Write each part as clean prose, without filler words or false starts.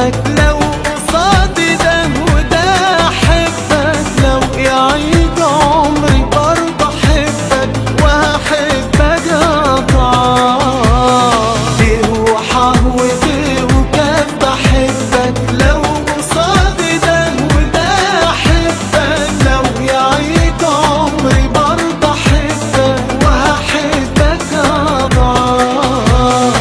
احبك لو قصادي ده وده احبك لو يعيد عمري برضه احبك وهحبك قطعان ليه وحهوتي وكان بحبك لو قصادي ده وده احبك لو يعيد عمري برضه احبك وهحبك قطعان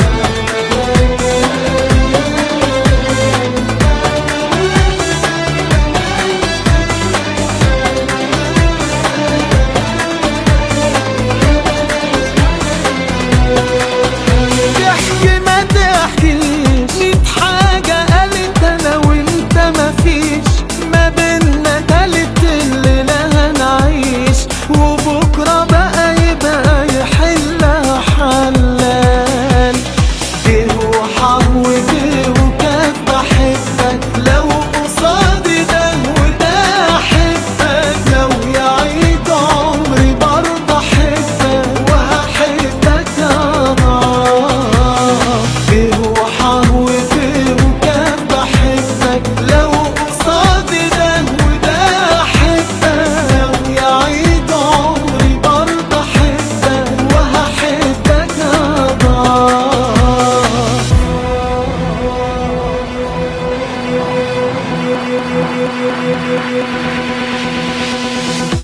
تحكي ما تحكيش 100 حاجة قالت أنا وأنت مفيش ما بينا تالت الليلة هنعيش وبكرة بقى يبقى يحلها حلال جه وحط